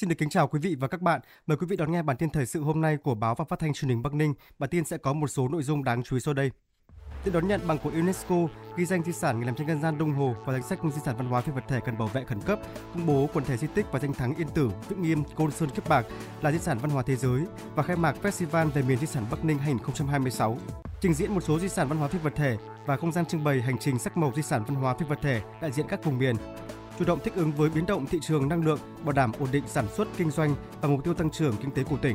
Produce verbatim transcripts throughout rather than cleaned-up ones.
Xin được kính chào quý vị và các bạn. Mời quý vị đón nghe bản tin thời sự hôm nay của Báo và Phát thanh Truyền hình Bắc Ninh. Bản tin sẽ có một số nội dung đáng chú ý sau đây. Lễ đón nhận bằng của UNESCO ghi danh di sản nghề làm tranh dân gian Đông Hồ vào danh sách di sản văn hóa phi vật thể cần bảo vệ khẩn cấp. Công bố quần thể di tích và danh thắng Yên Tử, Vĩnh Nghiêm, Côn Sơn, Kiếp Bạc là di sản văn hóa thế giới và khai mạc Festival về miền di sản Bắc Ninh hai không hai sáu. Trình diễn một số di sản văn hóa phi vật thể và không gian trưng bày hành trình sắc màu di sản văn hóa phi vật thể đại diện các vùng miền. Chủ động thích ứng với biến động thị trường năng lượng, bảo đảm ổn định sản xuất kinh doanh và mục tiêu tăng trưởng kinh tế của tỉnh.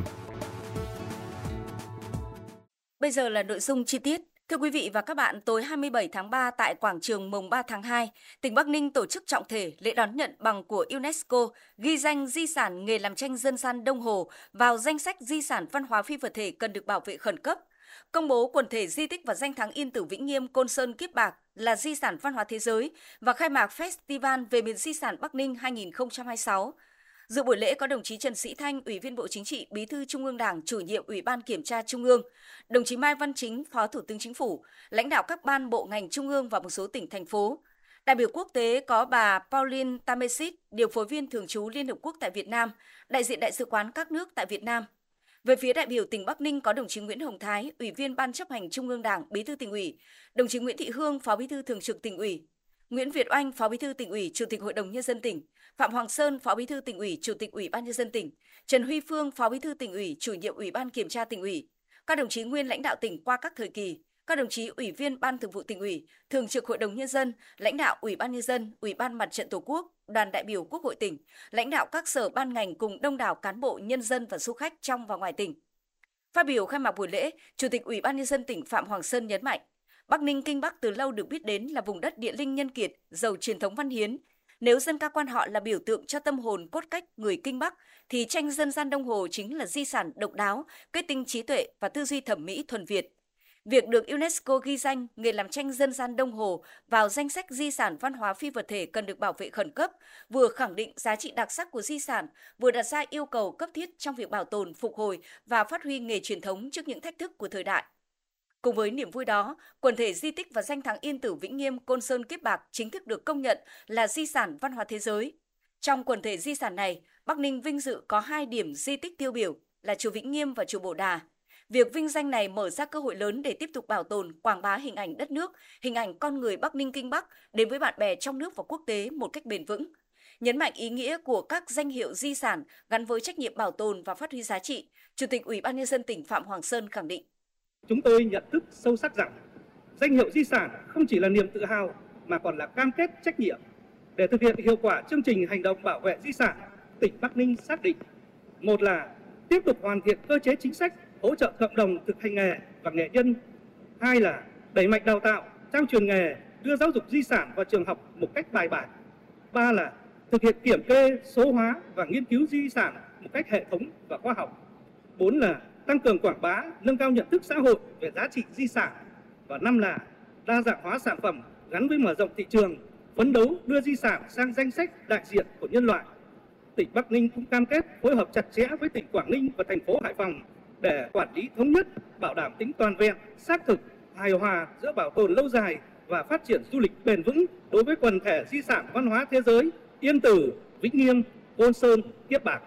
Bây giờ là nội dung chi tiết. Thưa quý vị và các bạn, tối hai mươi bảy tháng ba tại quảng trường mùng ba tháng hai, tỉnh Bắc Ninh tổ chức trọng thể lễ đón nhận bằng của UNESCO ghi danh di sản nghề làm tranh dân gian Đông Hồ vào danh sách di sản văn hóa phi vật thể cần được bảo vệ khẩn cấp. Công bố quần thể di tích và danh thắng Yên Tử, Vĩnh Nghiêm, Côn Sơn, Kiếp Bạc là di sản văn hóa thế giới và khai mạc Festival về miền di sản Bắc Ninh hai không hai sáu. Dự buổi lễ có đồng chí Trần Sĩ Thanh, Ủy viên Bộ Chính trị, Bí thư Trung ương Đảng, Chủ nhiệm Ủy ban Kiểm tra Trung ương, đồng chí Mai Văn Chính, Phó Thủ tướng Chính phủ, lãnh đạo các ban bộ ngành Trung ương và một số tỉnh, thành phố. Đại biểu quốc tế có bà Pauline Tamesit, điều phối viên thường trú Liên Hợp Quốc tại Việt Nam, đại diện Đại sứ quán các nước tại Việt Nam. Về phía đại biểu tỉnh Bắc Ninh có đồng chí Nguyễn Hồng Thái, Ủy viên Ban chấp hành Trung ương Đảng, Bí thư Tỉnh ủy, đồng chí Nguyễn Thị Hương, Phó Bí thư Thường trực Tỉnh ủy, Nguyễn Việt Oanh, Phó Bí thư Tỉnh ủy, Chủ tịch Hội đồng Nhân dân tỉnh, Phạm Hoàng Sơn, Phó Bí thư Tỉnh ủy, Chủ tịch Ủy ban Nhân dân tỉnh, Trần Huy Phương, Phó Bí thư Tỉnh ủy, Chủ nhiệm Ủy ban Kiểm tra Tỉnh ủy, các đồng chí nguyên lãnh đạo tỉnh qua các thời kỳ, các đồng chí Ủy viên Ban Thường vụ Tỉnh ủy, Thường trực Hội đồng Nhân dân, lãnh đạo Ủy ban Nhân dân, Ủy ban Mặt trận Tổ quốc, đoàn đại biểu Quốc hội tỉnh, lãnh đạo các sở ban ngành cùng đông đảo cán bộ, nhân dân và du khách trong và ngoài tỉnh. Phát biểu khai mạc buổi lễ, Chủ tịch Ủy ban Nhân dân tỉnh Phạm Hoàng Sơn nhấn mạnh, Bắc Ninh Kinh Bắc từ lâu được biết đến là vùng đất địa linh nhân kiệt, giàu truyền thống văn hiến. Nếu dân ca quan họ là biểu tượng cho tâm hồn cốt cách người Kinh Bắc, thì tranh dân gian Đông Hồ chính là di sản độc đáo, kết tinh trí tuệ và tư duy thẩm mỹ thuần Việt. Việc được UNESCO ghi danh nghề làm tranh dân gian Đông Hồ vào danh sách di sản văn hóa phi vật thể cần được bảo vệ khẩn cấp, vừa khẳng định giá trị đặc sắc của di sản, vừa đặt ra yêu cầu cấp thiết trong việc bảo tồn, phục hồi và phát huy nghề truyền thống trước những thách thức của thời đại. Cùng với niềm vui đó, quần thể di tích và danh thắng Yên Tử, Vĩnh Nghiêm, Côn Sơn, Kiếp Bạc chính thức được công nhận là di sản văn hóa thế giới. Trong quần thể di sản này, Bắc Ninh vinh dự có hai điểm di tích tiêu biểu là chùa Vĩnh Nghiêm và chùa Bồ Đà. Việc vinh danh này mở ra cơ hội lớn để tiếp tục bảo tồn, quảng bá hình ảnh đất nước, hình ảnh con người Bắc Ninh Kinh Bắc đến với bạn bè trong nước và quốc tế một cách bền vững. Nhấn mạnh ý nghĩa của các danh hiệu di sản gắn với trách nhiệm bảo tồn và phát huy giá trị, Chủ tịch Ủy ban Nhân dân tỉnh Phạm Hoàng Sơn khẳng định. Chúng tôi nhận thức sâu sắc rằng danh hiệu di sản không chỉ là niềm tự hào mà còn là cam kết trách nhiệm. Để thực hiện hiệu quả chương trình hành động bảo vệ di sản, tỉnh Bắc Ninh xác định: một là tiếp tục hoàn thiện cơ chế chính sách hỗ trợ cộng đồng thực hành nghề và nghệ nhân; hai là đẩy mạnh đào tạo, trao truyền nghề, đưa giáo dục di sản vào trường học một cách bài bản; ba là thực hiện kiểm kê, số hóa và nghiên cứu di sản một cách hệ thống và khoa học; bốn là tăng cường quảng bá, nâng cao nhận thức xã hội về giá trị di sản; và năm là đa dạng hóa sản phẩm gắn với mở rộng thị trường, phấn đấu đưa di sản sang danh sách đại diện của nhân loại. Tỉnh Bắc Ninh cũng cam kết phối hợp chặt chẽ với tỉnh Quảng Ninh và thành phố Hải Phòng để quản lý thống nhất, bảo đảm tính toàn vẹn, xác thực, hài hòa giữa bảo tồn lâu dài và phát triển du lịch bền vững đối với quần thể di sản văn hóa thế giới Yên Tử, Vĩnh Nghiêm, Côn Sơn, Kiếp Bạc.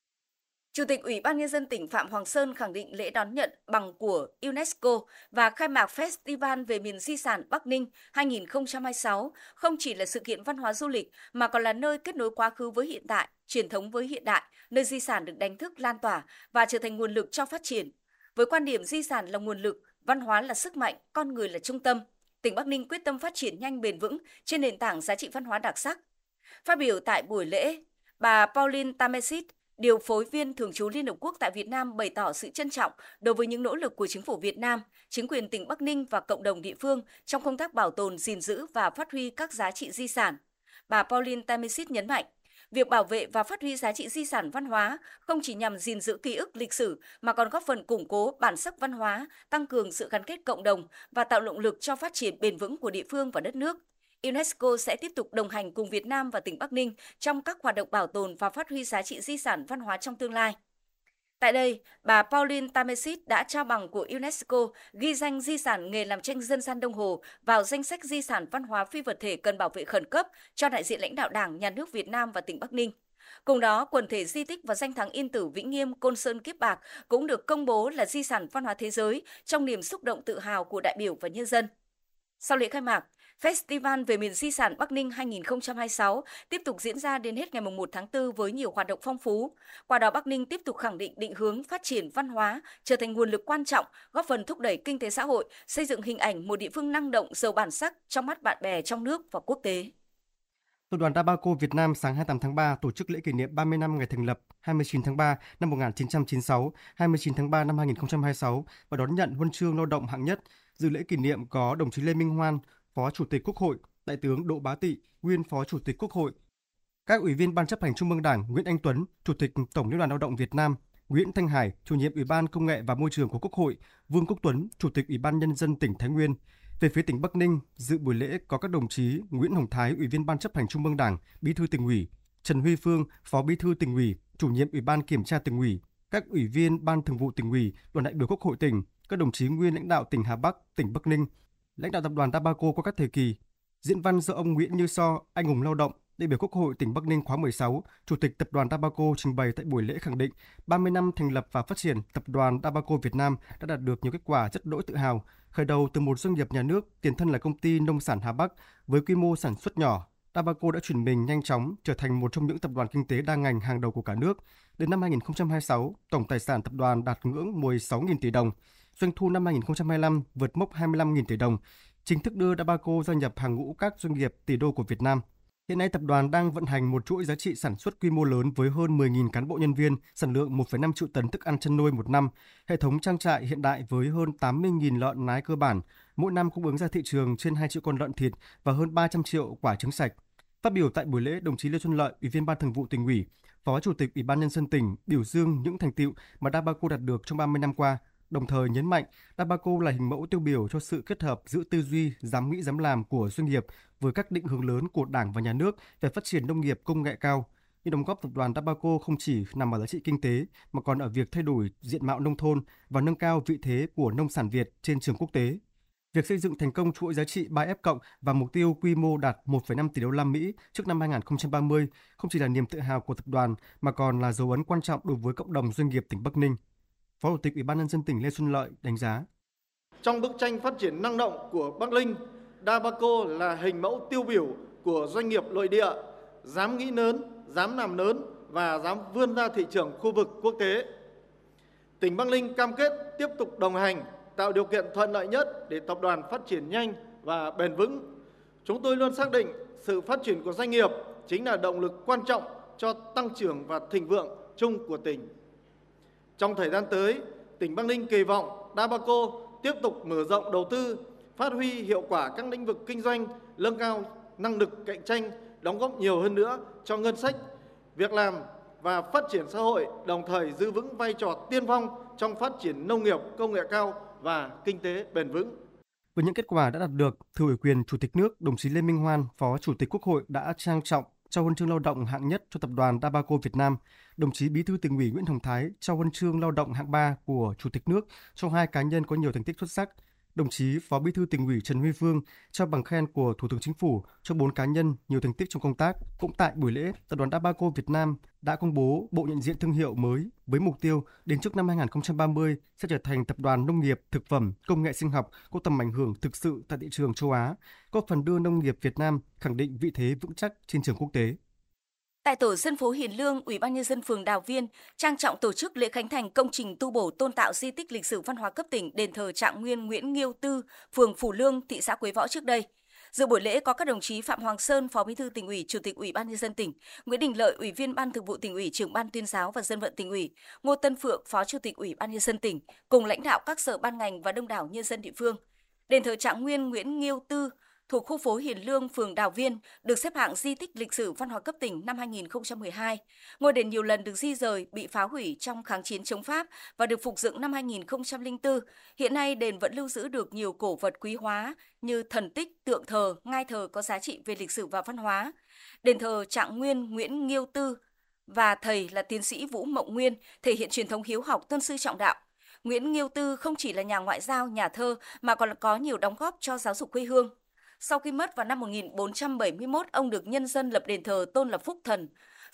Chủ tịch Ủy ban Nhân dân tỉnh Phạm Hoàng Sơn khẳng định lễ đón nhận bằng của UNESCO và khai mạc Festival về miền di sản Bắc Ninh hai không hai sáu không chỉ là sự kiện văn hóa du lịch mà còn là nơi kết nối quá khứ với hiện tại, truyền thống với hiện đại, nơi di sản được đánh thức lan tỏa và trở thành nguồn lực cho phát triển. Với quan điểm di sản là nguồn lực, văn hóa là sức mạnh, con người là trung tâm, tỉnh Bắc Ninh quyết tâm phát triển nhanh bền vững trên nền tảng giá trị văn hóa đặc sắc. Phát biểu tại buổi lễ, bà Pauline Tamesit, điều phối viên thường trú Liên Hợp Quốc tại Việt Nam bày tỏ sự trân trọng đối với những nỗ lực của chính phủ Việt Nam, chính quyền tỉnh Bắc Ninh và cộng đồng địa phương trong công tác bảo tồn, gìn giữ và phát huy các giá trị di sản. Bà Pauline Tamesit nhấn mạnh, việc bảo vệ và phát huy giá trị di sản văn hóa không chỉ nhằm gìn giữ ký ức lịch sử mà còn góp phần củng cố bản sắc văn hóa, tăng cường sự gắn kết cộng đồng và tạo động lực cho phát triển bền vững của địa phương và đất nước. UNESCO sẽ tiếp tục đồng hành cùng Việt Nam và tỉnh Bắc Ninh trong các hoạt động bảo tồn và phát huy giá trị di sản văn hóa trong tương lai. Tại đây, bà Pauline Tamesit đã trao bằng của UNESCO ghi danh di sản nghề làm tranh dân gian Đông Hồ vào danh sách di sản văn hóa phi vật thể cần bảo vệ khẩn cấp cho đại diện lãnh đạo Đảng, Nhà nước Việt Nam và tỉnh Bắc Ninh. Cùng đó, quần thể di tích và danh thắng Yên Tử, Vĩnh Nghiêm, Côn Sơn, Kiếp Bạc cũng được công bố là di sản văn hóa thế giới trong niềm xúc động tự hào của đại biểu và nhân dân. Sau lễ khai mạc, Festival về miền di sản Bắc Ninh hai không hai sáu tiếp tục diễn ra đến hết ngày mùng một tháng tư với nhiều hoạt động phong phú. Qua đó, Bắc Ninh tiếp tục khẳng định định hướng phát triển văn hóa, trở thành nguồn lực quan trọng, góp phần thúc đẩy kinh tế xã hội, xây dựng hình ảnh một địa phương năng động, giàu bản sắc trong mắt bạn bè trong nước và quốc tế. Tập đoàn Dabaco Việt Nam sáng hai mươi tám tháng ba tổ chức lễ kỷ niệm ba mươi năm ngày thành lập hai mươi chín tháng ba năm một nghìn chín trăm chín mươi sáu, hai mươi chín tháng ba năm hai nghìn không trăm hai mươi sáu và đón nhận huân chương lao động hạng nhất. Dự lễ kỷ niệm có đồng chí Lê Minh Hoan, Phó Chủ tịch Quốc hội, Đại tướng Đỗ Bá Tị, nguyên Phó Chủ tịch Quốc hội, các ủy viên Ban chấp hành Trung ương Đảng Nguyễn Anh Tuấn, Chủ tịch Tổng Liên đoàn Lao động Việt Nam, Nguyễn Thanh Hải, Chủ nhiệm Ủy ban Công nghệ và Môi trường của Quốc hội, Vương Quốc Tuấn, Chủ tịch Ủy ban Nhân dân tỉnh Thái Nguyên. Về phía tỉnh Bắc Ninh, dự buổi lễ có các đồng chí Nguyễn Hồng Thái, Ủy viên Ban chấp hành Trung ương Đảng, Bí thư Tỉnh ủy, Trần Huy Phương, Phó Bí thư Tỉnh ủy, Chủ nhiệm Ủy ban Kiểm tra Tỉnh ủy, các ủy viên Ban Thường vụ Tỉnh ủy, đoàn đại biểu Quốc hội tỉnh, các đồng chí nguyên lãnh đạo tỉnh Hà Bắc, tỉnh Bắc Ninh, lãnh đạo tập đoàn Dabaco qua các thời kỳ. Diễn văn do ông Nguyễn Như So, anh hùng lao động, đại biểu Quốc hội tỉnh Bắc Ninh khóa mười sáu, Chủ tịch tập đoàn Dabaco trình bày tại buổi lễ khẳng định ba mươi năm thành lập và phát triển, tập đoàn Dabaco Việt Nam đã đạt được nhiều kết quả rất đỗi tự hào. Khởi đầu từ một doanh nghiệp nhà nước, tiền thân là công ty nông sản Hà Bắc với quy mô sản xuất nhỏ, Dabaco đã chuyển mình nhanh chóng trở thành một trong những tập đoàn kinh tế đa ngành hàng đầu của cả nước. Đến năm hai nghìn không trăm hai mươi sáu, tổng tài sản tập đoàn đạt ngưỡng mười sáu nghìn tỷ đồng, doanh thu năm hai nghìn không trăm hai mươi lăm vượt mốc hai mươi lăm nghìn tỷ đồng, chính thức đưa Dabaco gia nhập hàng ngũ các doanh nghiệp tỷ đô của Việt Nam. Hiện nay tập đoàn đang vận hành một chuỗi giá trị sản xuất quy mô lớn với hơn mười nghìn cán bộ nhân viên, sản lượng một phẩy năm triệu tấn thức ăn chăn nuôi một năm, hệ thống trang trại hiện đại với hơn tám mươi nghìn lợn nái cơ bản, mỗi năm cung ứng ra thị trường trên hai triệu con lợn thịt và hơn ba trăm triệu quả trứng sạch. Phát biểu tại buổi lễ, đồng chí Lê Xuân Lợi, Ủy viên Ban Thường vụ Tỉnh ủy, Phó Chủ tịch Ủy ban Nhân dân tỉnh biểu dương những thành tựu mà Dabaco đạt được trong ba mươi năm qua, đồng thời nhấn mạnh Dabaco là hình mẫu tiêu biểu cho sự kết hợp giữa tư duy dám nghĩ dám làm của doanh nghiệp với các định hướng lớn của Đảng và Nhà nước về phát triển nông nghiệp công nghệ cao. Những đóng góp tập đoàn Dabaco không chỉ nằm ở giá trị kinh tế mà còn ở việc thay đổi diện mạo nông thôn và nâng cao vị thế của nông sản Việt trên trường quốc tế. Việc xây dựng thành công chuỗi giá trị ba F cộng và mục tiêu quy mô đạt một phẩy năm tỷ đô la Mỹ trước năm hai nghìn không trăm ba mươi không chỉ là niềm tự hào của tập đoàn mà còn là dấu ấn quan trọng đối với cộng đồng doanh nghiệp tỉnh Bắc Ninh. Phó Chủ tịch Ủy ban Nhân dân tỉnh Lê Xuân Lợi đánh giá: Trong bức tranh phát triển năng động của Bắc Ninh, Dabaco là hình mẫu tiêu biểu của doanh nghiệp nội địa, dám nghĩ lớn, dám làm lớn và dám vươn ra thị trường khu vực quốc tế. Tỉnh Bắc Ninh cam kết tiếp tục đồng hành, tạo điều kiện thuận lợi nhất để tập đoàn phát triển nhanh và bền vững. Chúng tôi luôn xác định sự phát triển của doanh nghiệp chính là động lực quan trọng cho tăng trưởng và thịnh vượng chung của tỉnh. Trong thời gian tới, tỉnh Bắc Ninh kỳ vọng Dabaco tiếp tục mở rộng đầu tư, phát huy hiệu quả các lĩnh vực kinh doanh, nâng cao năng lực cạnh tranh, đóng góp nhiều hơn nữa cho ngân sách, việc làm và phát triển xã hội, đồng thời giữ vững vai trò tiên phong trong phát triển nông nghiệp công nghệ cao và kinh tế bền vững. Với những kết quả đã đạt được, thừa ủy quyền Chủ tịch nước, đồng chí Lê Minh Hoan, Phó Chủ tịch Quốc hội đã trang trọng trao huân chương lao động hạng nhất cho tập đoàn Dabaco Việt Nam. Đồng chí Bí thư Tỉnh ủy Nguyễn Hồng Thái trao huân chương lao động hạng ba của Chủ tịch nước cho hai cá nhân có nhiều thành tích xuất sắc. Đồng chí Phó Bí thư Tỉnh ủy Trần Huy Phương trao bằng khen của Thủ tướng Chính phủ cho bốn cá nhân nhiều thành tích trong công tác. Cũng tại buổi lễ, tập đoàn Dabaco Việt Nam đã công bố bộ nhận diện thương hiệu mới với mục tiêu đến trước năm hai nghìn không trăm ba mươi sẽ trở thành tập đoàn nông nghiệp, thực phẩm, công nghệ sinh học có tầm ảnh hưởng thực sự tại thị trường châu Á, góp phần đưa nông nghiệp Việt Nam khẳng định vị thế vững chắc trên trường quốc tế. Tại tổ dân phố Hiền Lương, Ủy ban Nhân dân phường Đào Viên trang trọng tổ chức lễ khánh thành công trình tu bổ tôn tạo di tích lịch sử văn hóa cấp tỉnh đền thờ Trạng Nguyên Nguyễn Nghiêu Tư, phường Phú Lương, thị xã Quế Võ trước đây. Dự buổi lễ có các đồng chí Phạm Hoàng Sơn, Phó Bí thư Tỉnh ủy, Chủ tịch Ủy ban Nhân dân tỉnh, Nguyễn Đình Lợi, Ủy viên Ban Thường vụ Tỉnh ủy, Trưởng ban Tuyên giáo và Dân vận Tỉnh ủy, Ngô Tân Phượng, Phó Chủ tịch Ủy ban Nhân dân tỉnh, cùng lãnh đạo các sở ban ngành và đông đảo nhân dân địa phương. Đền thờ Trạng Nguyên Nguyễn Nghiêu Tư thuộc khu phố Hiền Lương, phường Đào Viên, được xếp hạng di tích lịch sử văn hóa cấp tỉnh năm hai nghìn không trăm mười hai. Ngôi đền nhiều lần được di rời, bị phá hủy trong kháng chiến chống Pháp và được phục dựng năm hai nghìn không trăm lẻ bốn. Hiện nay, đền vẫn lưu giữ được nhiều cổ vật quý hóa như thần tích, tượng thờ, ngai thờ có giá trị về lịch sử và văn hóa. Đền thờ Trạng Nguyên Nguyễn Nghiêu Tư và thầy là tiến sĩ Vũ Mộng Nguyên thể hiện truyền thống hiếu học, tôn sư trọng đạo. Nguyễn Nghiêu Tư không chỉ là nhà ngoại giao, nhà thơ mà còn có nhiều đóng góp cho giáo dục quê hương. Sau khi mất vào năm một nghìn bốn trăm bảy mươi mốt, ông được nhân dân lập đền thờ tôn là Phúc Thần.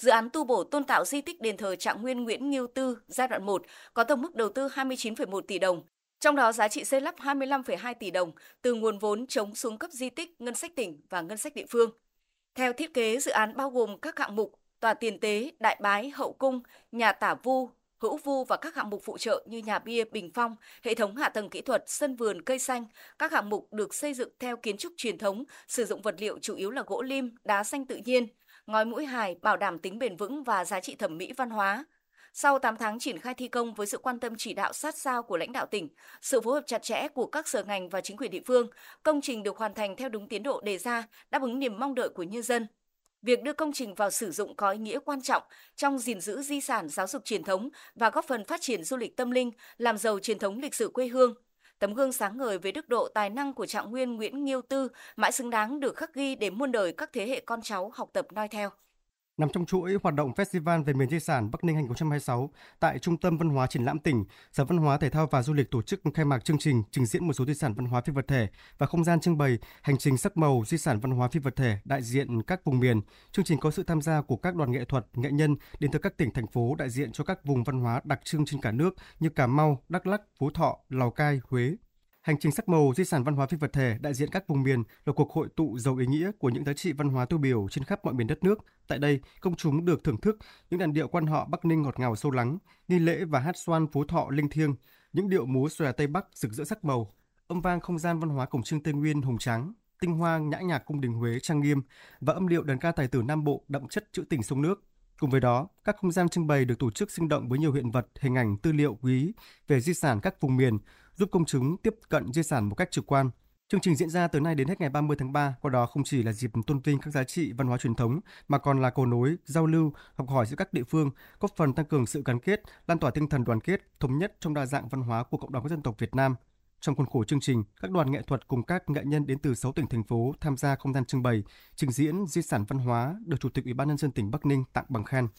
Dự án tu bổ tôn tạo di tích đền thờ Trạng Nguyên Nguyễn Ngưu Tư giai đoạn một có tổng mức đầu tư hai mươi chín phẩy một tỷ đồng, trong đó giá trị xây lắp hai mươi lăm phẩy hai tỷ đồng từ nguồn vốn chống xuống cấp di tích, ngân sách tỉnh và ngân sách địa phương. Theo thiết kế, dự án bao gồm các hạng mục tòa tiền tế, đại bái, hậu cung, nhà tả vu, hữu vu và các hạng mục phụ trợ như nhà bia, bình phong, hệ thống hạ tầng kỹ thuật, sân vườn, cây xanh. Các hạng mục được xây dựng theo kiến trúc truyền thống, sử dụng vật liệu chủ yếu là gỗ lim, đá xanh tự nhiên, ngói mũi hài, bảo đảm tính bền vững và giá trị thẩm mỹ văn hóa. Sau tám tháng triển khai thi công với sự quan tâm chỉ đạo sát sao của lãnh đạo tỉnh, sự phối hợp chặt chẽ của các sở ngành và chính quyền địa phương, công trình được hoàn thành theo đúng tiến độ đề ra, đáp ứng niềm mong đợi của nhân dân. Việc đưa công trình vào sử dụng có ý nghĩa quan trọng trong gìn giữ di sản giáo dục truyền thống và góp phần phát triển du lịch tâm linh, làm giàu truyền thống lịch sử quê hương. Tấm gương sáng ngời về đức độ tài năng của Trạng Nguyên Nguyễn Ngưu Tư mãi xứng đáng được khắc ghi để muôn đời các thế hệ con cháu học tập noi theo. Nằm trong chuỗi hoạt động Festival về miền di sản Bắc Ninh hai không hai sáu, tại Trung tâm Văn hóa Triển lãm tỉnh, Sở Văn hóa Thể thao và Du lịch tổ chức khai mạc chương trình trình diễn một số di sản văn hóa phi vật thể và không gian trưng bày hành trình sắc màu di sản văn hóa phi vật thể đại diện các vùng miền. Chương trình có sự tham gia của các đoàn nghệ thuật, nghệ nhân đến từ các tỉnh, thành phố đại diện cho các vùng văn hóa đặc trưng trên cả nước như Cà Mau, Đắk Lắk, Phú Thọ, Lào Cai, Huế. Hành trình sắc màu di sản văn hóa phi vật thể đại diện các vùng miền là cuộc hội tụ giàu ý nghĩa của những giá trị văn hóa tiêu biểu trên khắp mọi miền đất nước. Tại đây, công chúng được thưởng thức những làn điệu quan họ Bắc Ninh ngọt ngào sâu lắng, nghi lễ và hát xoan Phú Thọ linh thiêng, những điệu múa xòe Tây Bắc rực rỡ sắc màu, âm vang không gian văn hóa cổng trương Tây Nguyên hùng tráng, tinh hoa nhã nhạc cung đình Huế trang nghiêm và âm điệu đờn ca tài tử Nam Bộ đậm chất trữ tình sông nước. Cùng với đó, các không gian trưng bày được tổ chức sinh động với nhiều hiện vật, hình ảnh, tư liệu quý về di sản các vùng miền, giúp công chúng tiếp cận di sản một cách trực quan. Chương trình diễn ra từ nay đến hết ngày ba mươi tháng ba, qua đó không chỉ là dịp tôn vinh các giá trị văn hóa truyền thống mà còn là cầu nối, giao lưu, học hỏi giữa các địa phương, góp phần tăng cường sự gắn kết, lan tỏa tinh thần đoàn kết, thống nhất trong đa dạng văn hóa của cộng đồng các dân tộc Việt Nam. Trong khuôn khổ chương trình, các đoàn nghệ thuật cùng các nghệ nhân đến từ sáu tỉnh, thành phố tham gia không gian trưng bày, trình diễn di sản văn hóa được Chủ tịch Ủy ban nhân dân tỉnh Bắc Ninh tặng bằng khen.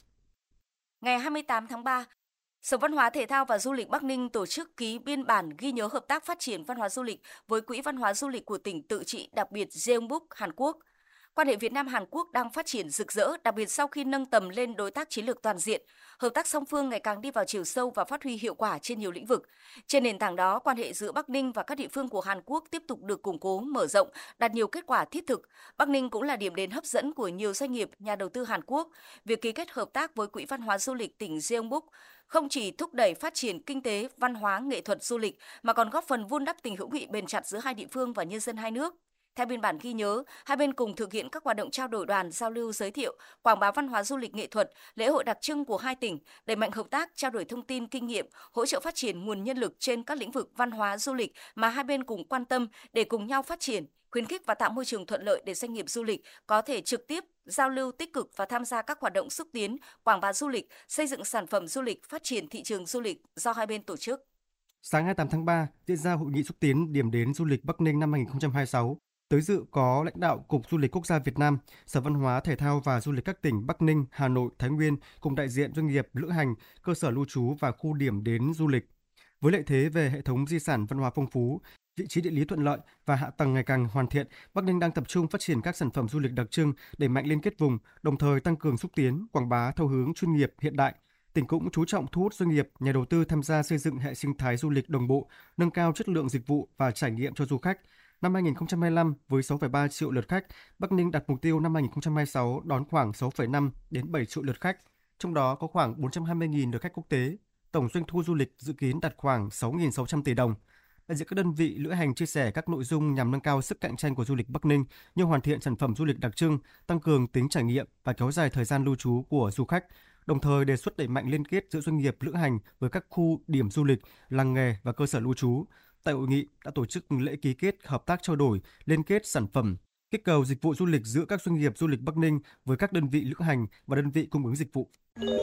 Ngày hai mươi tám tháng ba, Sở Văn hóa Thể thao và Du lịch Bắc Ninh tổ chức ký biên bản ghi nhớ hợp tác phát triển văn hóa du lịch với Quỹ Văn hóa Du lịch của tỉnh tự trị đặc biệt Jeonbuk, Hàn Quốc. Quan hệ Việt Nam-Hàn Quốc đang phát triển rực rỡ, đặc biệt sau khi nâng tầm lên đối tác chiến lược toàn diện. Hợp tác song phương ngày càng đi vào chiều sâu và phát huy hiệu quả trên nhiều lĩnh vực. Trên nền tảng đó, quan hệ giữa Bắc Ninh và các địa phương của Hàn Quốc tiếp tục được củng cố, mở rộng, đạt nhiều kết quả thiết thực. Bắc Ninh cũng là điểm đến hấp dẫn của nhiều doanh nghiệp, nhà đầu tư Hàn Quốc. Việc ký kết hợp tác với Quỹ Văn hóa Du lịch tỉnh Jeonbuk không chỉ thúc đẩy phát triển kinh tế, văn hóa, nghệ thuật, du lịch, mà còn góp phần vun đắp tình hữu nghị bền chặt giữa hai địa phương và nhân dân hai nước. Theo biên bản ghi nhớ, hai bên cùng thực hiện các hoạt động trao đổi đoàn, giao lưu giới thiệu, quảng bá văn hóa du lịch nghệ thuật, lễ hội đặc trưng của hai tỉnh, đẩy mạnh hợp tác, trao đổi thông tin, kinh nghiệm, hỗ trợ phát triển nguồn nhân lực trên các lĩnh vực văn hóa du lịch mà hai bên cùng quan tâm để cùng nhau phát triển, khuyến khích và tạo môi trường thuận lợi để doanh nghiệp du lịch có thể trực tiếp giao lưu tích cực và tham gia các hoạt động xúc tiến, quảng bá du lịch, xây dựng sản phẩm du lịch, phát triển thị trường du lịch do hai bên tổ chức. Sáng hai mươi tám tháng ba diễn ra hội nghị xúc tiến điểm đến du lịch Bắc Ninh năm hai không hai sáu. Tới dự có lãnh đạo Cục Du lịch Quốc gia Việt Nam, Sở Văn hóa Thể thao và Du lịch các tỉnh Bắc Ninh, Hà Nội, Thái Nguyên cùng đại diện doanh nghiệp lữ hành, cơ sở lưu trú và khu điểm đến du lịch. Với lợi thế về hệ thống di sản văn hóa phong phú, vị trí địa lý thuận lợi và hạ tầng ngày càng hoàn thiện, Bắc Ninh đang tập trung phát triển các sản phẩm du lịch đặc trưng, đẩy mạnh liên kết vùng, đồng thời tăng cường xúc tiến, quảng bá theo hướng chuyên nghiệp, hiện đại. Tỉnh cũng chú trọng thu hút doanh nghiệp, nhà đầu tư tham gia xây dựng hệ sinh thái du lịch đồng bộ, nâng cao chất lượng dịch vụ và trải nghiệm cho du khách. Năm hai không hai lăm, với sáu phẩy ba triệu lượt khách, Bắc Ninh đặt mục tiêu năm hai không hai sáu đón khoảng sáu phẩy năm đến bảy triệu lượt khách, trong đó có khoảng bốn trăm hai mươi nghìn lượt khách quốc tế. Tổng doanh thu du lịch dự kiến đạt khoảng sáu nghìn sáu trăm tỷ đồng. Đại diện các đơn vị lữ hành chia sẻ các nội dung nhằm nâng cao sức cạnh tranh của du lịch Bắc Ninh như hoàn thiện sản phẩm du lịch đặc trưng, tăng cường tính trải nghiệm và kéo dài thời gian lưu trú của du khách, đồng thời đề xuất đẩy mạnh liên kết giữa doanh nghiệp lữ hành với các khu điểm du lịch, làng nghề và cơ sở lưu trú. Tại hội nghị đã tổ chức lễ ký kết hợp tác trao đổi, liên kết sản phẩm, kích cầu dịch vụ du lịch giữa các doanh nghiệp du lịch Bắc Ninh với các đơn vị lữ hành và đơn vị cung ứng dịch vụ.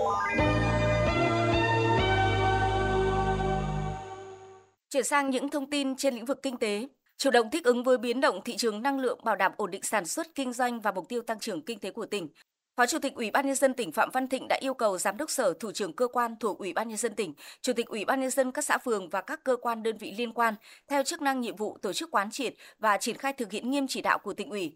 Chuyển sang những thông tin trên lĩnh vực kinh tế. Chủ động thích ứng với biến động thị trường năng lượng, bảo đảm ổn định sản xuất, kinh doanh và mục tiêu tăng trưởng kinh tế của tỉnh. Phó Chủ tịch Ủy ban nhân dân tỉnh Phạm Văn Thịnh đã yêu cầu Giám đốc Sở, thủ trưởng cơ quan thuộc Ủy ban nhân dân tỉnh, Chủ tịch Ủy ban nhân dân các xã phường và các cơ quan đơn vị liên quan theo chức năng nhiệm vụ tổ chức quán triệt và triển khai thực hiện nghiêm chỉ đạo của tỉnh ủy.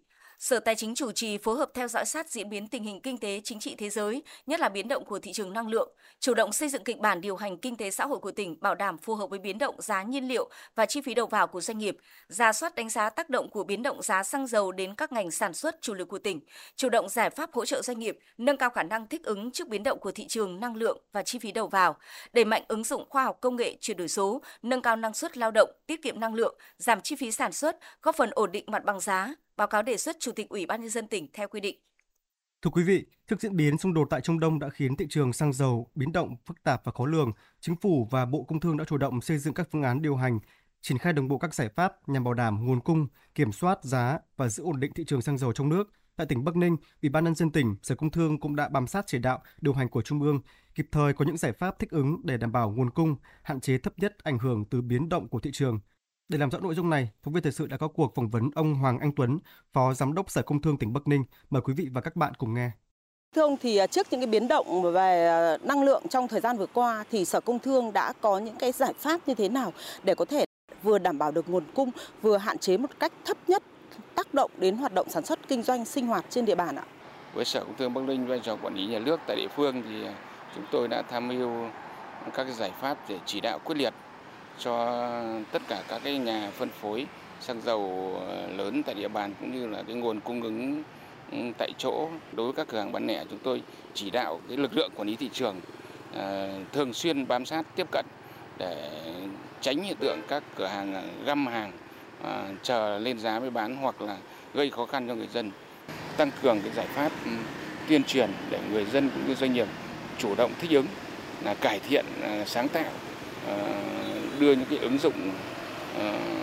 Sở Tài chính chủ trì phối hợp theo dõi sát diễn biến tình hình kinh tế chính trị thế giới, nhất là biến động của thị trường năng lượng, chủ động xây dựng kịch bản điều hành kinh tế xã hội của tỉnh bảo đảm phù hợp với biến động giá nhiên liệu và chi phí đầu vào của doanh nghiệp, rà soát đánh giá tác động của biến động giá xăng dầu đến các ngành sản xuất chủ lực của tỉnh, chủ động giải pháp hỗ trợ doanh nghiệp, nâng cao khả năng thích ứng trước biến động của thị trường năng lượng và chi phí đầu vào, đẩy mạnh ứng dụng khoa học công nghệ, chuyển đổi số, nâng cao năng suất lao động, tiết kiệm năng lượng, giảm chi phí sản xuất, góp phần ổn định mặt bằng giá. Báo cáo đề xuất Chủ tịch Ủy ban Nhân dân tỉnh theo quy định. Thưa quý vị, trước diễn biến xung đột tại Trung Đông đã khiến thị trường xăng dầu biến động phức tạp và khó lường, Chính phủ và Bộ Công Thương đã chủ động xây dựng các phương án điều hành, triển khai đồng bộ các giải pháp nhằm bảo đảm nguồn cung, kiểm soát giá và giữ ổn định thị trường xăng dầu trong nước. Tại tỉnh Bắc Ninh, Ủy ban Nhân dân tỉnh, Sở Công Thương cũng đã bám sát chỉ đạo điều hành của Trung ương, kịp thời có những giải pháp thích ứng để đảm bảo nguồn cung, hạn chế thấp nhất ảnh hưởng từ biến động của thị trường. Để làm rõ nội dung này, phóng viên thời sự đã có cuộc phỏng vấn ông Hoàng Anh Tuấn, Phó Giám đốc Sở Công Thương tỉnh Bắc Ninh. Mời quý vị và các bạn cùng nghe. Thưa ông, thì trước những cái biến động về năng lượng trong thời gian vừa qua thì Sở Công Thương đã có những cái giải pháp như thế nào để có thể vừa đảm bảo được nguồn cung, vừa hạn chế một cách thấp nhất tác động đến hoạt động sản xuất kinh doanh sinh hoạt trên địa bàn ạ? Với Sở Công Thương Bắc Ninh, vai trò quản lý nhà nước tại địa phương thì chúng tôi đã tham mưu các cái giải pháp để chỉ đạo quyết liệt cho tất cả các cái nhà phân phối xăng dầu lớn tại địa bàn cũng như là cái nguồn cung ứng tại chỗ. Đối với các cửa hàng bán lẻ, chúng tôi chỉ đạo cái lực lượng quản lý thị trường uh, thường xuyên bám sát tiếp cận để tránh hiện tượng các cửa hàng găm hàng uh, chờ lên giá mới bán hoặc là gây khó khăn cho người dân. Tăng cường cái giải pháp um, tuyên truyền để người dân cũng như doanh nghiệp chủ động thích ứng, là cải thiện uh, sáng tạo, uh, đưa những cái ứng dụng uh,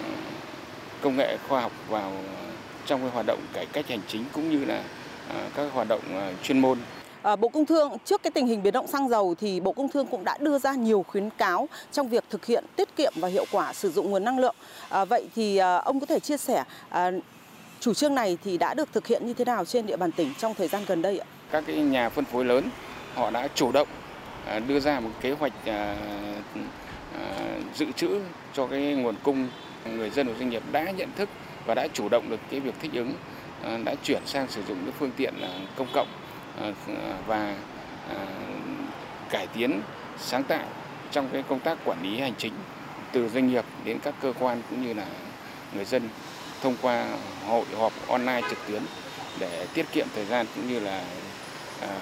công nghệ khoa học vào trong cái hoạt động cải cách hành chính cũng như là uh, các hoạt động uh, chuyên môn. À, Bộ Công Thương, trước cái tình hình biến động xăng dầu thì Bộ Công Thương cũng đã đưa ra nhiều khuyến cáo trong việc thực hiện tiết kiệm và hiệu quả sử dụng nguồn năng lượng. À, vậy thì à, ông có thể chia sẻ à, chủ trương này thì đã được thực hiện như thế nào trên địa bàn tỉnh trong thời gian gần đây ạ? Các cái nhà phân phối lớn họ đã chủ động à, đưa ra một kế hoạch à, à, dự trữ cho cái nguồn cung. Người dân và doanh nghiệp đã nhận thức và đã chủ động được cái việc thích ứng, à, đã chuyển sang sử dụng cái phương tiện à, công cộng à, và à, cải tiến sáng tạo trong cái công tác quản lý hành chính từ doanh nghiệp đến các cơ quan cũng như là người dân thông qua hội họp online trực tuyến để tiết kiệm thời gian cũng như là à,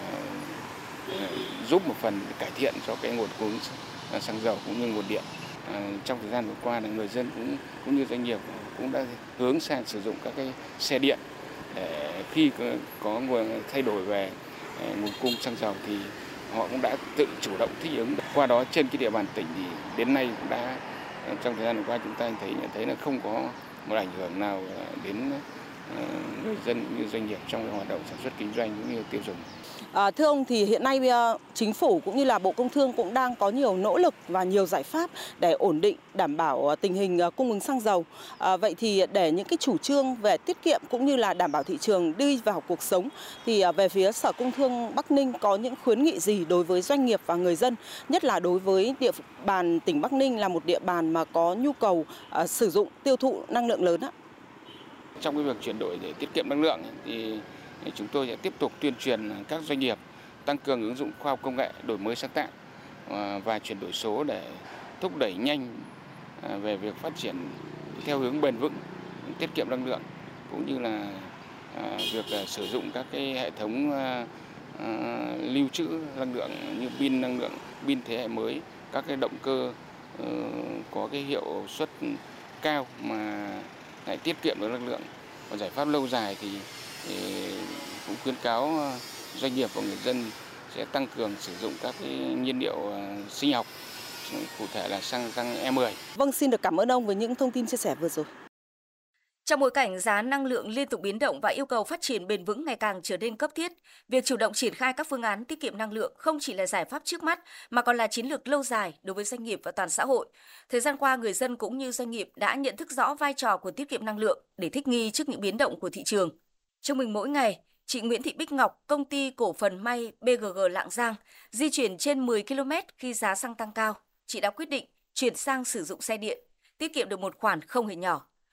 giúp một phần cải thiện cho cái nguồn cung xăng dầu cũng như nguồn điện. À, trong thời gian vừa qua là người dân cũng cũng như doanh nghiệp cũng đã hướng sang sử dụng các cái xe điện để khi có, có nguồn thay đổi về nguồn cung xăng dầu thì họ cũng đã tự chủ động thích ứng. Qua đó trên cái địa bàn tỉnh thì đến nay cũng đã trong thời gian vừa qua chúng ta thấy nhận thấy là không có một ảnh hưởng nào đến người dân cũng như doanh nghiệp trong cái hoạt động sản xuất kinh doanh cũng như tiêu dùng. À, thưa ông, thì hiện nay Chính phủ cũng như là Bộ Công Thương cũng đang có nhiều nỗ lực và nhiều giải pháp để ổn định, đảm bảo tình hình cung ứng xăng dầu. À, vậy thì để những cái chủ trương về tiết kiệm cũng như là đảm bảo thị trường đi vào cuộc sống thì về phía Sở Công Thương Bắc Ninh có những khuyến nghị gì đối với doanh nghiệp và người dân, nhất là đối với địa bàn tỉnh Bắc Ninh là một địa bàn mà có nhu cầu à, sử dụng tiêu thụ năng lượng lớn ạ? Trong cái việc chuyển đổi để tiết kiệm năng lượng thì chúng tôi sẽ tiếp tục tuyên truyền các doanh nghiệp tăng cường ứng dụng khoa học công nghệ, đổi mới sáng tạo và chuyển đổi số để thúc đẩy nhanh về việc phát triển theo hướng bền vững, tiết kiệm năng lượng cũng như là việc sử dụng các cái hệ thống lưu trữ năng lượng như pin năng lượng, pin thế hệ mới, các cái động cơ có cái hiệu suất cao mà lại tiết kiệm được năng lượng. Còn giải pháp lâu dài thì, thì cũng khuyến cáo doanh nghiệp và người dân sẽ tăng cường sử dụng các cái nhiên liệu sinh học, cụ thể là xăng xăng E mười. Vâng, xin được cảm ơn ông với những thông tin chia sẻ vừa rồi. Trong bối cảnh giá năng lượng liên tục biến động và yêu cầu phát triển bền vững ngày càng trở nên cấp thiết, việc chủ động triển khai các phương án tiết kiệm năng lượng không chỉ là giải pháp trước mắt mà còn là chiến lược lâu dài đối với doanh nghiệp và toàn xã hội. Thời gian qua, người dân cũng như doanh nghiệp đã nhận thức rõ vai trò của tiết kiệm năng lượng để thích nghi trước những biến động của thị trường. Trung bình mỗi ngày, chị Nguyễn Thị Bích Ngọc, công ty cổ phần may bê giê giê Lạng Giang, di chuyển trên mười ki lô mét khi giá xăng tăng cao. Chị đã quyết định chuyển sang sử dụng xe điện, tiết kiệm được một khoản không hề nhỏ.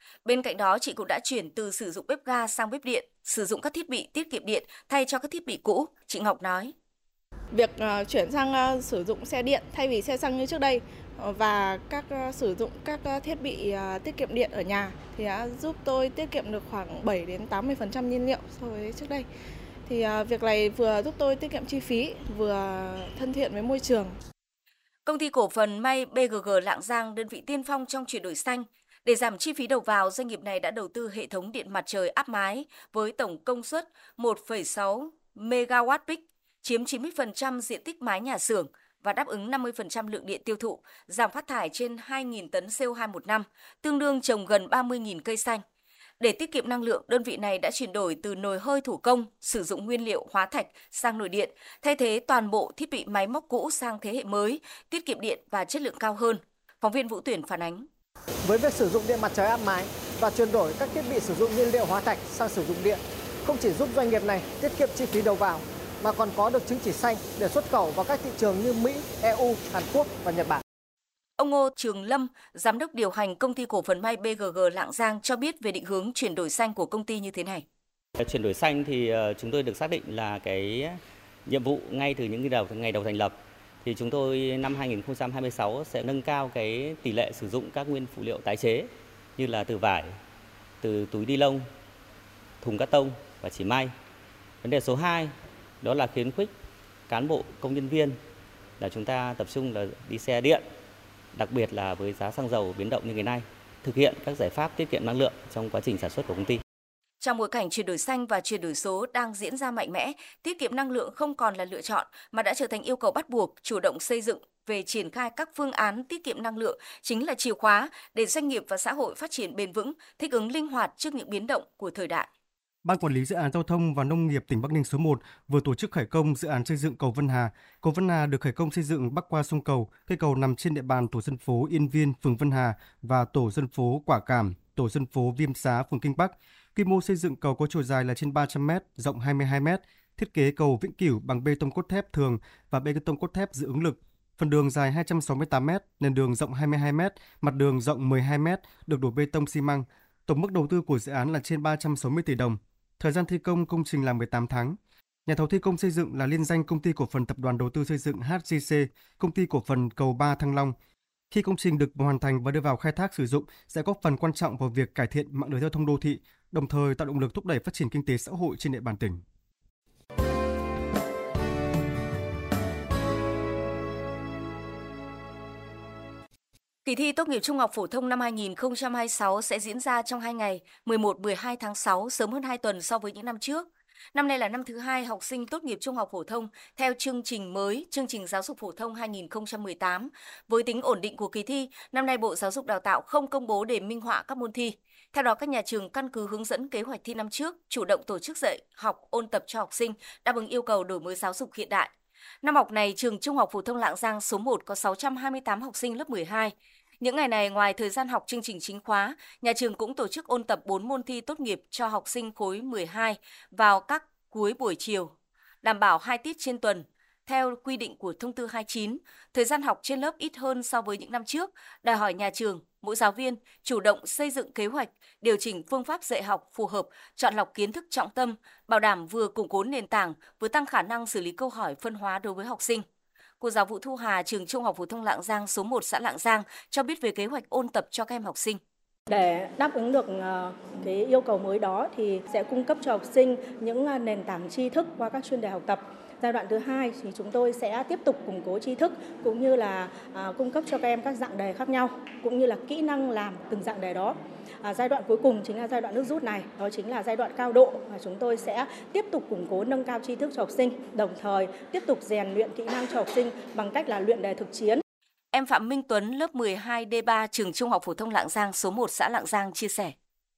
Bên cạnh đó, chị cũng đã chuyển từ sử dụng bếp ga sang bếp điện, sử dụng các thiết bị tiết kiệm điện thay cho các thiết bị cũ. Chị Ngọc nói. Việc uh, chuyển sang uh, sử dụng xe điện thay vì xe xăng như trước đây uh, và các uh, sử dụng các uh, thiết bị uh, tiết kiệm điện ở nhà thì đã giúp tôi tiết kiệm được khoảng bảy đến tám mươi phần trăm nhiên liệu so với trước đây. Thì uh, việc này vừa giúp tôi tiết kiệm chi phí, vừa thân thiện với môi trường. Công ty cổ phần may bê giê giê Lạng Giang, đơn vị tiên phong trong chuyển đổi xanh. Để giảm chi phí đầu vào, doanh nghiệp này đã đầu tư hệ thống điện mặt trời áp mái với tổng công suất một phẩy sáu mê-ga-oát peak, chiếm chín mươi phần trăm diện tích mái nhà xưởng và đáp ứng năm mươi phần trăm lượng điện tiêu thụ, giảm phát thải trên hai nghìn tấn xê o hai một năm, tương đương trồng gần ba mươi nghìn cây xanh. Để tiết kiệm năng lượng, đơn vị này đã chuyển đổi từ nồi hơi thủ công, sử dụng nguyên liệu hóa thạch sang nồi điện, thay thế toàn bộ thiết bị máy móc cũ sang thế hệ mới, tiết kiệm điện và chất lượng cao hơn. Phóng viên Vũ Tuyển phản ánh. Với việc sử dụng điện mặt trời áp mái và chuyển đổi các thiết bị sử dụng nhiên liệu hóa thạch sang sử dụng điện, không chỉ giúp doanh nghiệp này tiết kiệm chi phí đầu vào, mà còn có được chứng chỉ xanh để xuất khẩu vào các thị trường như Mỹ, e u, Hàn Quốc và Nhật Bản. Ông Ngô Trường Lâm, giám đốc điều hành công ty cổ phần may bê giê giê Lạng Giang cho biết về định hướng chuyển đổi xanh của công ty như thế này. Chuyển đổi xanh thì chúng tôi được xác định là cái nhiệm vụ ngay từ những đầu ngày đầu thành lập. Thì chúng tôi năm hai nghìn không trăm hai mươi sáu sẽ nâng cao cái tỷ lệ sử dụng các nguyên phụ liệu tái chế như là từ vải, từ túi ni lông, thùng cát tông và chỉ may. Vấn đề số hai đó là khuyến khích cán bộ công nhân viên là chúng ta tập trung là đi xe điện, đặc biệt là với giá xăng dầu biến động như ngày nay, thực hiện các giải pháp tiết kiệm năng lượng trong quá trình sản xuất của công ty. Trong bối cảnh chuyển đổi xanh và chuyển đổi số đang diễn ra mạnh mẽ, tiết kiệm năng lượng không còn là lựa chọn mà đã trở thành yêu cầu bắt buộc. Chủ động xây dựng về triển khai các phương án tiết kiệm năng lượng chính là chìa khóa để doanh nghiệp và xã hội phát triển bền vững, thích ứng linh hoạt trước những biến động của thời đại. Ban Quản lý Dự án Giao thông và Nông nghiệp tỉnh Bắc Ninh số một vừa tổ chức khởi công dự án xây dựng cầu Vân Hà. Cầu Vân Hà được khởi công xây dựng bắc qua sông Cầu. Cây cầu nằm trên địa bàn tổ dân phố Yên Viên, phường Vân Hà và tổ dân phố Quả Cảm, tổ dân phố Viêm Xá, phường Kinh Bắc. Quy mô xây dựng cầu có chiều dài là trên ba trăm mét, rộng hai mươi hai mét. Thiết kế cầu vĩnh cửu bằng bê tông cốt thép thường và bê tông cốt thép dự ứng lực. Phần đường dài hai trăm sáu mươi tám mét, nền đường rộng hai mươi hai mét, mặt đường rộng mười hai mét, được đổ bê tông xi măng. Tổng mức đầu tư của dự án là trên ba trăm sáu mươi tỷ đồng. Thời gian thi công công trình là mười tám tháng. Nhà thầu thi công xây dựng là liên danh Công ty Cổ phần Tập đoàn Đầu tư Xây dựng hát giê xê, Công ty Cổ phần Cầu Ba Thăng Long. Khi công trình được hoàn thành và đưa vào khai thác sử dụng sẽ góp phần quan trọng vào việc cải thiện mạng lưới giao thông đô thị, đồng thời tạo động lực thúc đẩy phát triển kinh tế xã hội trên địa bàn tỉnh. Kỳ thi tốt nghiệp trung học phổ thông năm hai nghìn không trăm hai mươi sáu sẽ diễn ra trong hai ngày, mười một mười hai tháng sáu, sớm hơn hai tuần so với những năm trước. Năm nay là năm thứ hai học sinh tốt nghiệp trung học phổ thông theo chương trình mới, chương trình giáo dục phổ thông hai nghìn không trăm mười tám. Với tính ổn định của kỳ thi, năm nay Bộ Giáo dục Đào tạo không công bố để minh họa các môn thi. Theo đó, các nhà trường căn cứ hướng dẫn kế hoạch thi năm trước, chủ động tổ chức dạy, học, ôn tập cho học sinh, đáp ứng yêu cầu đổi mới giáo dục hiện đại. Năm học này, trường Trung học phổ thông Lạng Giang số một có sáu trăm hai mươi tám học sinh lớp mười hai. Những ngày này, ngoài thời gian học chương trình chính khóa, nhà trường cũng tổ chức ôn tập bốn môn thi tốt nghiệp cho học sinh khối mười hai vào các cuối buổi chiều, đảm bảo hai tiết trên tuần. Theo quy định của thông tư hai mươi chín, thời gian học trên lớp ít hơn so với những năm trước, đòi hỏi nhà trường, mỗi giáo viên chủ động xây dựng kế hoạch, điều chỉnh phương pháp dạy học phù hợp, chọn lọc kiến thức trọng tâm, bảo đảm vừa củng cố nền tảng, vừa tăng khả năng xử lý câu hỏi phân hóa đối với học sinh. Cô giáo Vũ Thu Hà, trường Trung học phổ thông Lạng Giang số một xã Lạng Giang cho biết về kế hoạch ôn tập cho các em học sinh. Để đáp ứng được cái yêu cầu mới đó thì sẽ cung cấp cho học sinh những nền tảng tri thức qua các chuyên đề học tập. Giai đoạn thứ hai thì chúng tôi sẽ tiếp tục củng cố tri thức cũng như là à, cung cấp cho các em các dạng đề khác nhau cũng như là kỹ năng làm từng dạng đề đó. À, giai đoạn cuối cùng chính là giai đoạn nước rút này, đó chính là giai đoạn cao độ và chúng tôi sẽ tiếp tục củng cố nâng cao tri thức cho học sinh, đồng thời tiếp tục rèn luyện kỹ năng cho học sinh bằng cách là luyện đề thực chiến. Em Phạm Minh Tuấn, lớp mười hai D ba, trường Trung học phổ thông Lạng Giang số một xã Lạng Giang chia sẻ.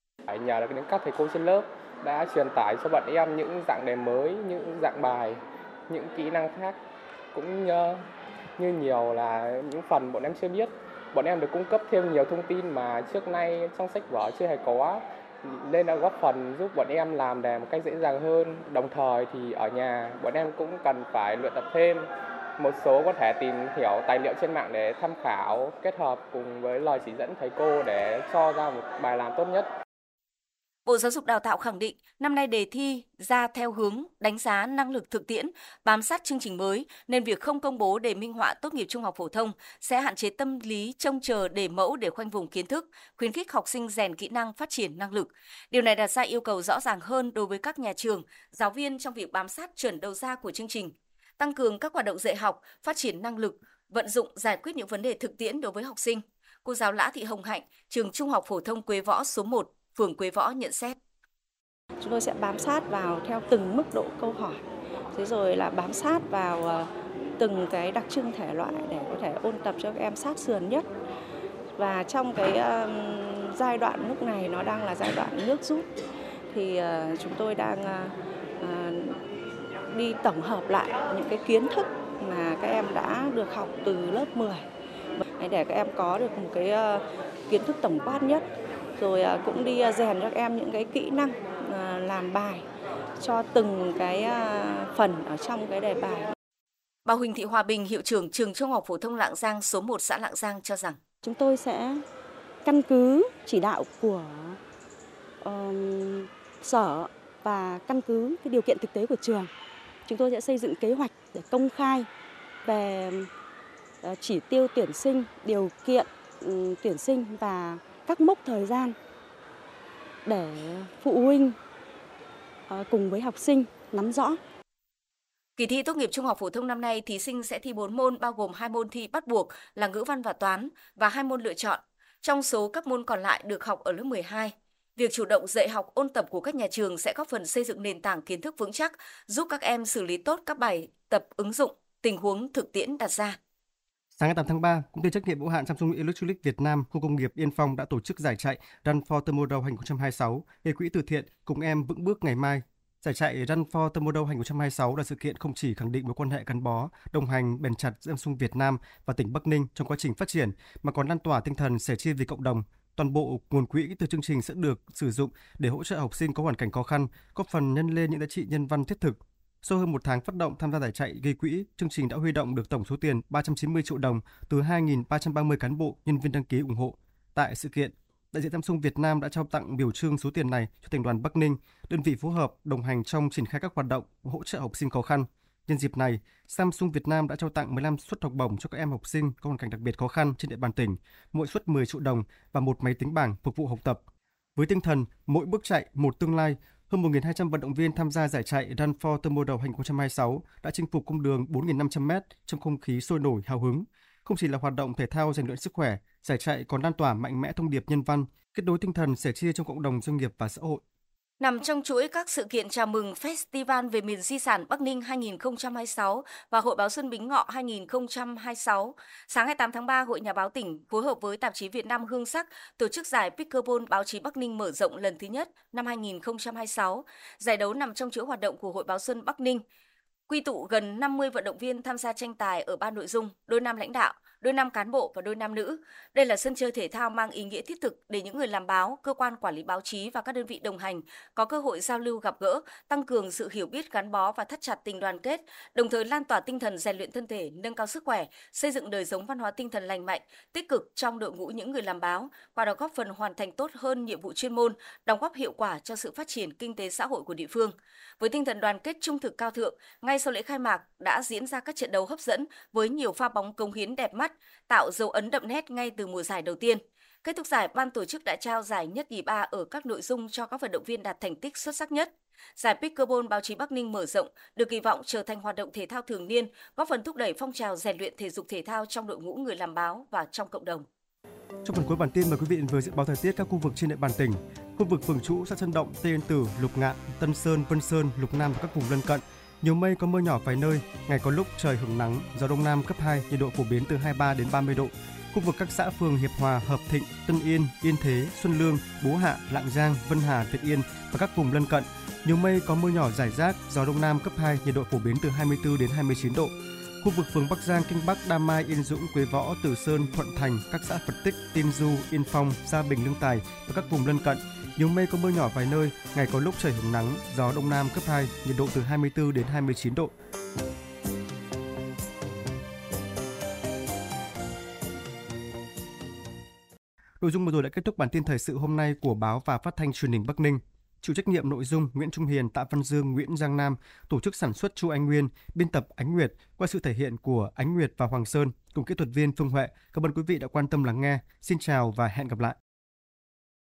Nhờ được các thầy cô trên lớp đã truyền tải cho bọn em những dạng đề mới, những dạng bài, những kỹ năng khác cũng như, như nhiều là những phần bọn em chưa biết. Bọn em được cung cấp thêm nhiều thông tin mà trước nay trong sách vở chưa hề có, nên đã góp phần giúp bọn em làm đề một cách dễ dàng hơn. Đồng thời thì ở nhà bọn em cũng cần phải luyện tập thêm Một số có thể tìm hiểu tài liệu trên mạng để tham khảo, kết hợp cùng với lời chỉ dẫn thầy cô để cho ra một bài làm tốt nhất. Bộ Giáo dục Đào tạo khẳng định năm nay đề thi ra theo hướng đánh giá năng lực thực tiễn, bám sát chương trình mới nên việc không công bố đề minh họa tốt nghiệp trung học phổ thông sẽ hạn chế tâm lý trông chờ đề mẫu để khoanh vùng kiến thức, khuyến khích học sinh rèn kỹ năng, phát triển năng lực. Điều này đặt ra yêu cầu rõ ràng hơn đối với các nhà trường, giáo viên trong việc bám sát chuẩn đầu ra của chương trình, tăng cường các hoạt động dạy học, phát triển năng lực, vận dụng giải quyết những vấn đề thực tiễn đối với học sinh. Cô giáo Lã Thị Hồng Hạnh, trường Trung học phổ thông Quế Võ số một, phường Quế Võ nhận xét. Chúng tôi sẽ bám sát vào theo từng mức độ câu hỏi, thế rồi là bám sát vào từng cái đặc trưng thể loại để có thể ôn tập cho các em sát sườn nhất. Và trong cái uh, giai đoạn lúc này nó đang là giai đoạn nước rút thì uh, chúng tôi đang uh, uh, đi tổng hợp lại những cái kiến thức mà các em đã được học từ lớp mười để các em có được một cái uh, kiến thức tổng quát nhất. Rồi cũng đi rèn cho các em những cái kỹ năng làm bài cho từng cái phần ở trong cái đề bài. Bà Huỳnh Thị Hòa Bình, hiệu trưởng trường Trung học phổ thông Lạng Giang số một xã Lạng Giang cho rằng chúng tôi sẽ căn cứ chỉ đạo của uh, sở và căn cứ cái điều kiện thực tế của trường. Chúng tôi sẽ xây dựng kế hoạch để công khai về uh, chỉ tiêu tuyển sinh, điều kiện um, tuyển sinh và các mốc thời gian để phụ huynh cùng với học sinh nắm rõ. Kỳ thi tốt nghiệp trung học phổ thông năm nay, thí sinh sẽ thi bốn môn bao gồm hai môn thi bắt buộc là ngữ văn và toán và hai môn lựa chọn. Trong số các môn còn lại được học ở lớp mười hai. Việc chủ động dạy học ôn tập của các nhà trường sẽ góp phần xây dựng nền tảng kiến thức vững chắc, giúp các em xử lý tốt các bài tập ứng dụng, tình huống thực tiễn đặt ra. Sáng ngày tám tháng ba, công ty trách nhiệm hữu hạn Samsung Electronics Việt Nam, khu công nghiệp Yên Phong đã tổ chức giải chạy Run for Tomorrow hai không hai sáu, gây quỹ từ thiện Cùng em vững bước ngày mai. Giải chạy Run for Tomorrow hai không hai sáu là sự kiện không chỉ khẳng định mối quan hệ gắn bó, đồng hành bền chặt giữa Samsung Việt Nam và tỉnh Bắc Ninh trong quá trình phát triển, mà còn lan tỏa tinh thần sẻ chia vì cộng đồng. Toàn bộ nguồn quỹ từ chương trình sẽ được sử dụng để hỗ trợ học sinh có hoàn cảnh khó khăn, góp phần nhân lên những giá trị nhân văn thiết thực. Sau hơn một tháng phát động tham gia giải chạy gây quỹ, chương trình đã huy động được tổng số tiền ba trăm chín mươi triệu đồng từ hai nghìn ba trăm ba mươi cán bộ, nhân viên đăng ký ủng hộ. Tại sự kiện, đại diện Samsung Việt Nam đã trao tặng biểu trưng số tiền này cho Thành đoàn Bắc Ninh, đơn vị phối hợp đồng hành trong triển khai các hoạt động hỗ trợ học sinh khó khăn. Nhân dịp này, Samsung Việt Nam đã trao tặng mười lăm suất học bổng cho các em học sinh có hoàn cảnh đặc biệt khó khăn trên địa bàn tỉnh, mỗi suất mười triệu đồng và một máy tính bảng phục vụ học tập. Với tinh thần mỗi bước chạy, một tương lai, hơn một nghìn hai trăm vận động viên tham gia giải chạy Run for Tomorrow hai không hai sáu đã chinh phục cung đường bốn nghìn năm trăm mét trong không khí sôi nổi hào hứng. Không chỉ là hoạt động thể thao rèn luyện sức khỏe, giải chạy còn lan tỏa mạnh mẽ thông điệp nhân văn, kết nối tinh thần sẻ chia trong cộng đồng doanh nghiệp và xã hội. Nằm trong chuỗi các sự kiện chào mừng Festival về miền di sản Bắc Ninh hai không hai sáu và Hội báo Xuân Bính Ngọ hai không hai sáu, sáng ngày tám tháng ba, Hội Nhà báo tỉnh phối hợp với tạp chí Việt Nam Hương Sắc tổ chức giải Pickleball báo chí Bắc Ninh mở rộng lần thứ nhất năm hai không hai sáu. Giải đấu nằm trong chuỗi hoạt động của Hội báo Xuân Bắc Ninh, quy tụ gần năm mươi vận động viên tham gia tranh tài ở ba nội dung: đôi nam lãnh đạo, đôi nam cán bộ và đôi nam nữ. Đây là sân chơi thể thao mang ý nghĩa thiết thực để những người làm báo, cơ quan quản lý báo chí và các đơn vị đồng hành có cơ hội giao lưu gặp gỡ, tăng cường sự hiểu biết gắn bó và thắt chặt tình đoàn kết, đồng thời lan tỏa tinh thần rèn luyện thân thể, nâng cao sức khỏe, xây dựng đời sống văn hóa tinh thần lành mạnh, tích cực trong đội ngũ những người làm báo, qua đó góp phần hoàn thành tốt hơn nhiệm vụ chuyên môn, đóng góp hiệu quả cho sự phát triển kinh tế xã hội của địa phương. Với tinh thần đoàn kết trung thực cao thượng, ngay sau lễ khai mạc đã diễn ra các trận đấu hấp dẫn với nhiều pha bóng cống hiến đẹp mắt, tạo dấu ấn đậm nét ngay từ mùa giải đầu tiên. Kết thúc giải, ban tổ chức đã trao giải nhất nhì ba ở các nội dung cho các vận động viên đạt thành tích xuất sắc nhất. Giải Pickleball báo chí Bắc Ninh mở rộng được kỳ vọng trở thành hoạt động thể thao thường niên, góp phần thúc đẩy phong trào rèn luyện thể dục thể thao trong đội ngũ người làm báo và trong cộng đồng. Trong phần cuối bản tin, mời quý vị với dự báo thời tiết các khu vực trên địa bàn tỉnh. Khu vực Phường Trũ, xã Sơn Động, Tây Yên Tử, Lục Ngạn, Tân Sơn, Vân Sơn, Lục Nam và các vùng lân cận. Nhiều mây, có mưa nhỏ vài nơi, ngày có lúc trời hửng nắng, gió đông nam cấp hai, nhiệt độ phổ biến từ hai mươi ba đến ba mươi độ. Khu vực các xã phường Hiệp Hòa, Hợp Thịnh, Tân Yên, Yên Thế, Xuân Lương, Bố Hạ, Lạng Giang, Vân Hà, Việt Yên và các vùng lân cận. Nhiều mây, có mưa nhỏ rải rác, gió đông nam cấp hai, nhiệt độ phổ biến từ hai mươi tư đến hai mươi chín độ. Khu vực phường Bắc Giang, Kinh Bắc, Đa Mai, Yên Dũng, Quế Võ, Từ Sơn, Thuận Thành, các xã Phật Tích, Tiên Du, Yên Phong, Gia Bình, Lương Tài và các vùng lân cận. Nhiều mây, có mưa nhỏ vài nơi, ngày có lúc trời hửng nắng, gió đông nam cấp hai, nhiệt độ từ hai mươi tư đến hai mươi chín độ. Nội dung vừa rồi đã kết thúc bản tin thời sự hôm nay của Báo và Phát thanh Truyền hình Bắc Ninh. Chịu trách nhiệm nội dung Nguyễn Trung Hiền, Tạ Văn Dương, Nguyễn Giang Nam, tổ chức sản xuất Chu Anh Nguyên, biên tập Ánh Nguyệt, qua sự thể hiện của Ánh Nguyệt và Hoàng Sơn cùng kỹ thuật viên Phương Huệ. Cảm ơn quý vị đã quan tâm lắng nghe. Xin chào và hẹn gặp lại.